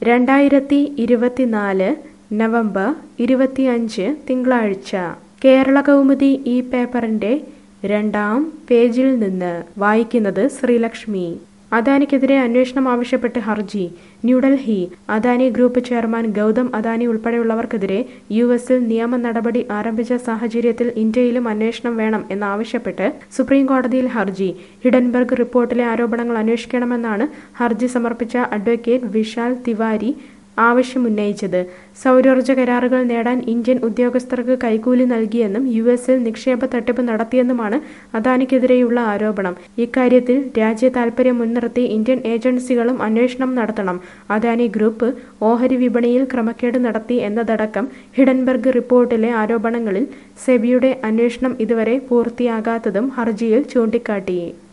2024 November 25 തിങ്കളാഴ്ച കേരളകൗമുദി ഈ പേപ്പറിന്റെ 2-ാം പേജിൽ നിന്ന് വായിക്കുന്നത് ശ്രീലക്ഷ്മി. അദാനിക്കെതിരെ അന്വേഷണം ആവശ്യപ്പെട്ട് ഹർജി. ന്യൂഡൽഹി. അദാനി ഗ്രൂപ്പ് ചെയർമാൻ ഗൗതം അദാനി ഉൾപ്പെടെയുള്ളവർക്കെതിരെ യുഎസിൽ നിയമ നടപടി ആരംഭിച്ച സാഹചര്യത്തിൽ ഇന്ത്യയിലും അന്വേഷണം വേണം എന്നാവശ്യപ്പെട്ട് സുപ്രീം കോടതിയിൽ ഹർജി. ഹിഡൻബർഗ് റിപ്പോർട്ടിലെ ആരോപണങ്ങൾ അന്വേഷിക്കണമെന്നാണ് ഹർജി സമർപ്പിച്ച അഡ്വക്കേറ്റ് വിശാൽ തിവാരി ആവശ്യമുന്നയിച്ചത്. സൗരോർജ്ജ കരാറുകൾ നേടാൻ ഇന്ത്യൻ ഉദ്യോഗസ്ഥർക്ക് കൈക്കൂലി നൽകിയെന്നും യുഎസിൽ നിക്ഷേപ തട്ടിപ്പ് നടത്തിയെന്നുമാണ് അദാനിക്കെതിരെയുള്ള ആരോപണം. ഇക്കാര്യത്തിൽ രാജ്യ താൽപര്യം മുൻനിർത്തി ഇന്ത്യൻ ഏജൻസികളും അന്വേഷണം നടത്തണം. അദാനി ഗ്രൂപ്പ് ഓഹരി വിപണിയിൽ ക്രമക്കേട് നടത്തി എന്നതടക്കം ഹിഡൻബർഗ് റിപ്പോർട്ടിലെ ആരോപണങ്ങളിൽ സെബിയുടെ അന്വേഷണം ഇതുവരെ പൂർത്തിയാകാത്തതും ഹർജിയിൽ ചൂണ്ടിക്കാട്ടി.